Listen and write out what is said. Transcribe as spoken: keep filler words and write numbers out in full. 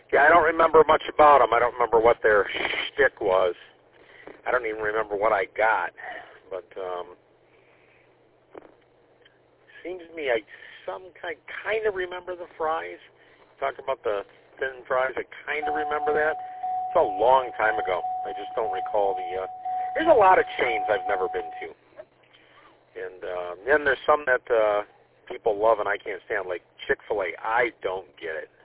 Yeah, I don't remember much about them. I don't remember what their shtick was. I don't even remember what I got. But um, seems to me I some I kind of remember the fries. Talk about the thin fries. I kind of remember that. It's a long time ago. I just don't recall the. Uh, there's a lot of chains I've never been to, and uh, then there's some that uh, people love and I can't stand, like Chick-fil-A. I don't get it.